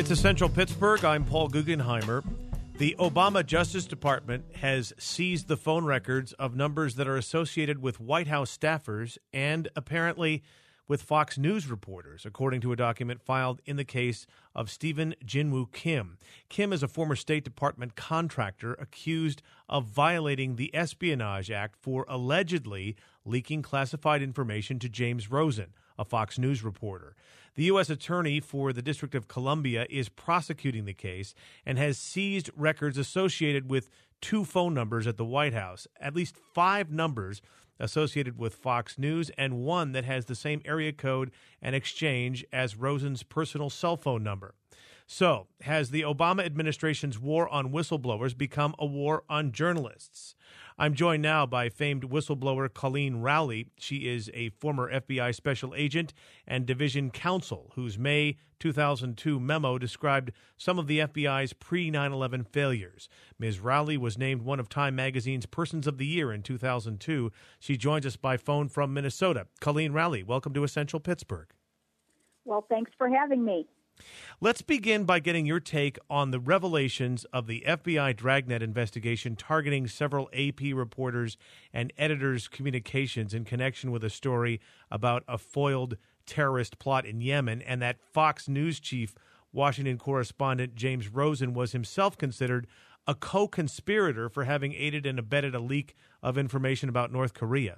It's Essential Pittsburgh. I'm Paul Guggenheimer. The Obama Justice Department has seized the phone records of numbers that are associated with White House staffers and apparently with Fox News reporters, according to a document filed in the case of Stephen Jinwoo Kim. Kim is a former State Department contractor accused of violating the Espionage Act for allegedly leaking classified information to James Rosen, a Fox News reporter. The U.S. Attorney for the District of Columbia is prosecuting the case and has seized records associated with 2 phone numbers at the White House, at least 5 numbers associated with Fox News, and 1 that has the same area code and exchange as Rosen's personal cell phone number. So, has the Obama administration's war on whistleblowers become a war on journalists? I'm joined now by famed whistleblower Colleen Rowley. She is a former FBI special agent and division counsel whose May 2002 memo described some of the FBI's pre-9/11 failures. Ms. Rowley was named one of Time Magazine's Persons of the Year in 2002. She joins us by phone from Minnesota. Colleen Rowley, welcome to Essential Pittsburgh. Well, thanks for having me. Let's begin by getting your take on the revelations of the FBI Dragnet investigation targeting several AP reporters and editors' communications in connection with a story about a foiled terrorist plot in Yemen, and that Fox News chief, Washington correspondent James Rosen, was himself considered a co-conspirator for having aided and abetted a leak of information about North Korea.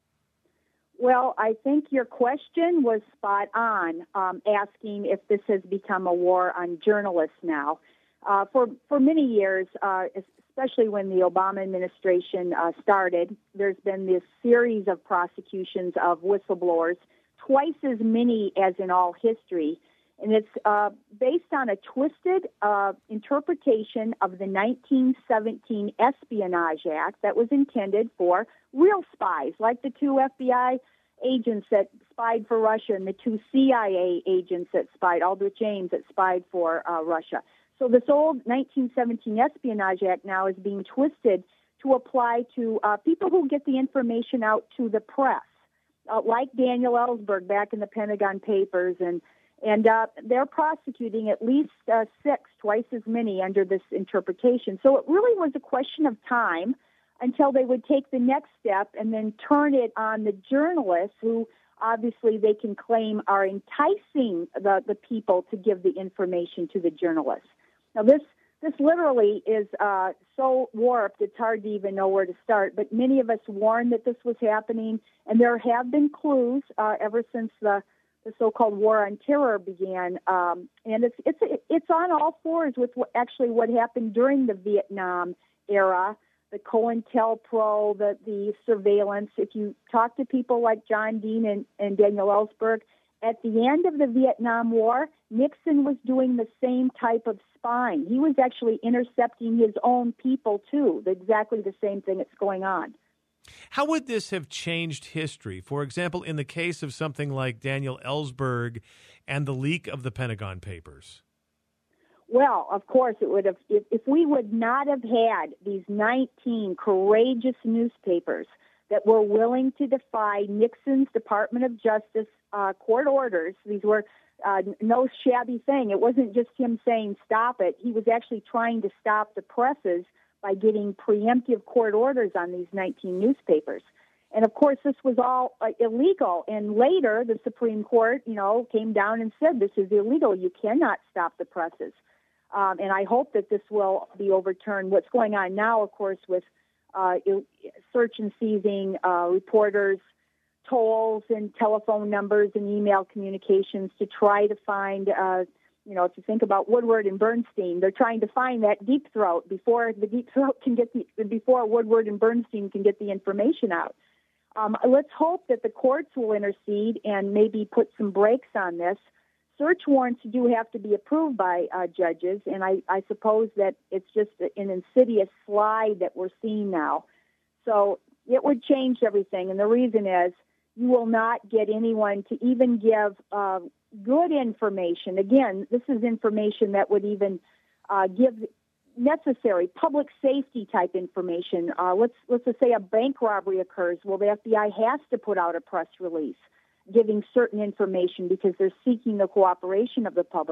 Well, I think your question was spot on, asking if this has become a war on journalists now. For many years, especially when the Obama administration started, there's been this series of prosecutions of whistleblowers, twice as many as in all history. And it's based on a twisted interpretation of the 1917 Espionage Act that was intended for real spies, like the 2 FBI agents that spied for Russia and the 2 CIA agents that spied, Aldrich Ames, that spied for Russia. So this old 1917 Espionage Act now is being twisted to apply to people who get the information out to the press, like Daniel Ellsberg back in the Pentagon Papers, and they're prosecuting at least 6, twice as many under this interpretation. So it really was a question of time until they would take the next step and then turn it on the journalists, who obviously they can claim are enticing the people to give the information to the journalists. Now this literally is so warped it's hard to even know where to start, but many of us warned that this was happening, and there have been clues ever since the so-called war on terror began, and it's on all fours with what happened during the Vietnam era, the COINTELPRO, the surveillance. If you talk to people like John Dean and Daniel Ellsberg, at the end of the Vietnam War, Nixon was doing the same type of spying. He was actually intercepting his own people, too, exactly the same thing that's going on. How would this have changed history? For example, in the case of something like Daniel Ellsberg and the leak of the Pentagon Papers? Well, of course, it would have. If we would not have had these 19 courageous newspapers that were willing to defy Nixon's Department of Justice court orders, these were no shabby thing. It wasn't just him saying stop it. He was actually trying to stop the presses by getting preemptive court orders on these 19 newspapers. And, of course, this was all illegal. And later, the Supreme Court, came down and said this is illegal. You cannot stop the presses. And I hope that this will be overturned. What's going on now, of course, with search and seizing reporters, tolls and telephone numbers and email communications to try to find, if you think about Woodward and Bernstein, they're trying to find that deep throat before the deep throat before Woodward and Bernstein can get the information out. Let's hope that the courts will intercede and maybe put some brakes on this. Search warrants do have to be approved by judges, and I suppose that it's just an insidious slide that we're seeing now. So it would change everything, and the reason is you will not get anyone to even give good information. Again, this is information that would even give necessary public safety type information. Let's just say a bank robbery occurs. Well, the FBI has to put out a press release giving certain information because they're seeking the cooperation of the public.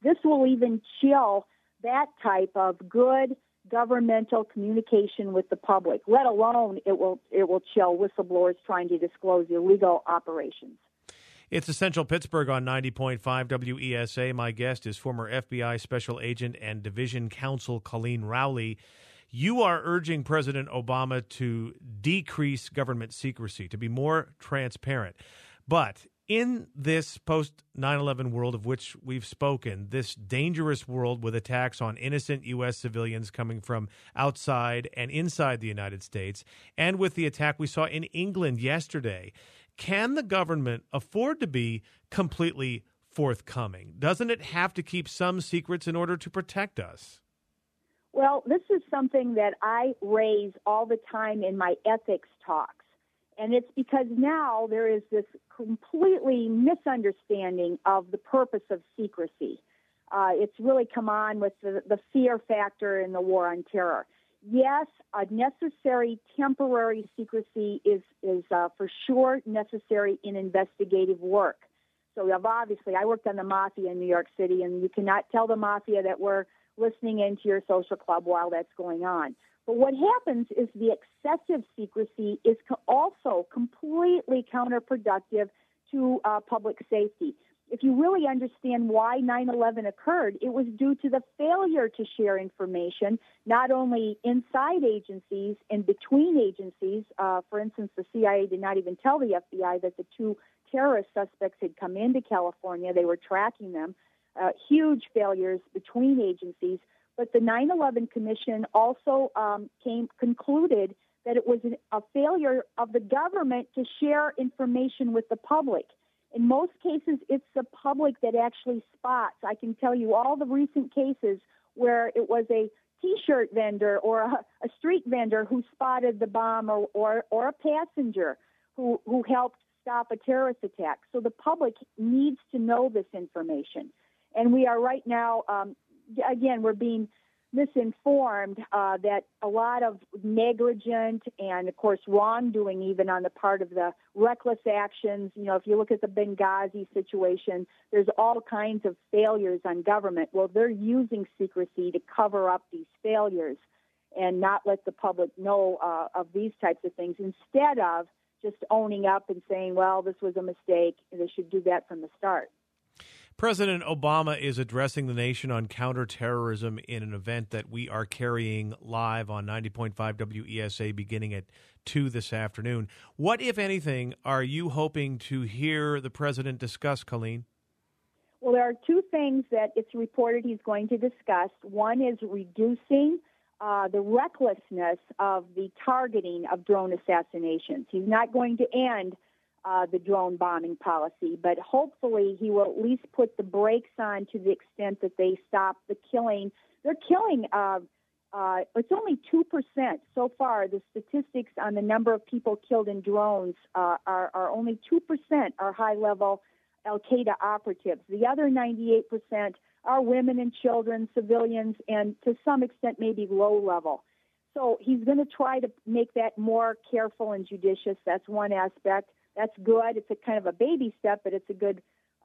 this will even chill that type of good governmental communication with the public, let alone it will chill whistleblowers trying to disclose illegal operations. It's Essential Pittsburgh on 90.5 WESA. My guest is former FBI Special Agent and Division Counsel Colleen Rowley. You are urging President Obama to decrease government secrecy, to be more transparent. But in this post-9/11 world of which we've spoken, this dangerous world with attacks on innocent U.S. civilians coming from outside and inside the United States, and with the attack we saw in England yesterday, can the government afford to be completely forthcoming? Doesn't it have to keep some secrets in order to protect us? Well, this is something that I raise all the time in my ethics talks. And it's because now there is this completely misunderstanding of the purpose of secrecy. It's really come on with the fear factor in the war on terror. Yes, a necessary temporary secrecy is for sure necessary in investigative work. So obviously, I worked on the mafia in New York City, and you cannot tell the mafia that we're listening into your social club while that's going on. But what happens is the excessive secrecy is also completely counterproductive to public safety. If you really understand why 9/11 occurred, it was due to the failure to share information, not only inside agencies and between agencies. For instance, the CIA did not even tell the FBI that the two terrorist suspects had come into California. They were tracking them. Huge failures between agencies. But the 9/11 Commission also concluded that it was a failure of the government to share information with the public. In most cases, it's the public that actually spots. I can tell you all the recent cases where it was a T-shirt vendor or a street vendor who spotted the bomb, or a passenger who helped stop a terrorist attack. So the public needs to know this information. And we are right now, again, we're being misinformed that a lot of negligent and, of course, wrongdoing even on the part of the reckless actions. You know, if you look at the Benghazi situation, there's all kinds of failures on government. Well, they're using secrecy to cover up these failures and not let the public know of these types of things, instead of just owning up and saying, well, this was a mistake, and they should do that from the start. President Obama is addressing the nation on counterterrorism in an event that we are carrying live on 90.5 WESA beginning at 2 this afternoon. What, if anything, are you hoping to hear the president discuss, Colleen? Well, there are two things that it's reported he's going to discuss. One is reducing the recklessness of the targeting of drone assassinations. He's not going to end the drone bombing policy, but hopefully he will at least put the brakes on to the extent that they stop the killing. They're killing, it's only 2% so far. The statistics on the number of people killed in drones are only 2% are high-level al-Qaeda operatives. The other 98% are women and children, civilians, and to some extent maybe low-level. So he's going to try to make that more careful and judicious. That's one aspect. That's good. It's a kind of a baby step, but it's a good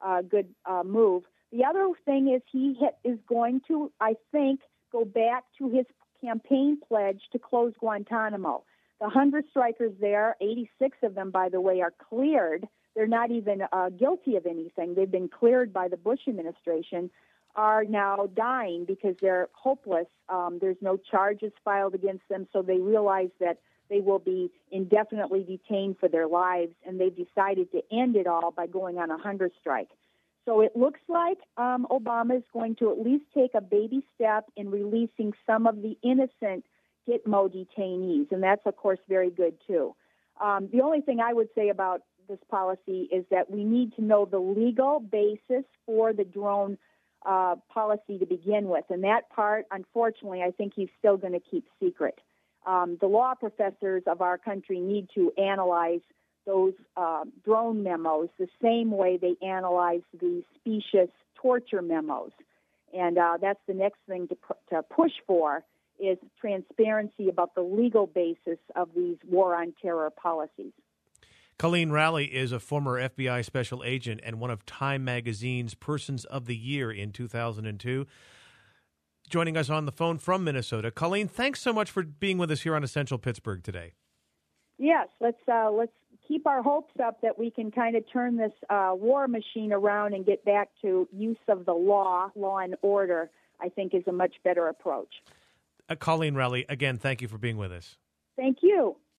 move. The other thing is he is going to, I think, go back to his campaign pledge to close Guantanamo. The hunger strikers there, 86 of them, by the way, are cleared. They're not even guilty of anything. They've been cleared by the Bush administration, are now dying because they're hopeless. There's no charges filed against them, so they realize that they will be indefinitely detained for their lives, and they've decided to end it all by going on a hunger strike. So it looks like Obama is going to at least take a baby step in releasing some of the innocent Gitmo detainees, and that's, of course, very good, too. The only thing I would say about this policy is that we need to know the legal basis for the drone policy to begin with, and that part, unfortunately, I think he's still going to keep secret. The law professors of our country need to analyze those drone memos the same way they analyze the specious torture memos. And that's the next thing to push for is transparency about the legal basis of these war on terror policies. Colleen Raleigh is a former FBI special agent and one of Time Magazine's Persons of the Year in 2002. Joining us on the phone from Minnesota. Colleen, thanks so much for being with us here on Essential Pittsburgh today. Yes, let's keep our hopes up that we can kind of turn this war machine around and get back to use of the law and order, I think is a much better approach. Colleen Raleigh, again, thank you for being with us. Thank you.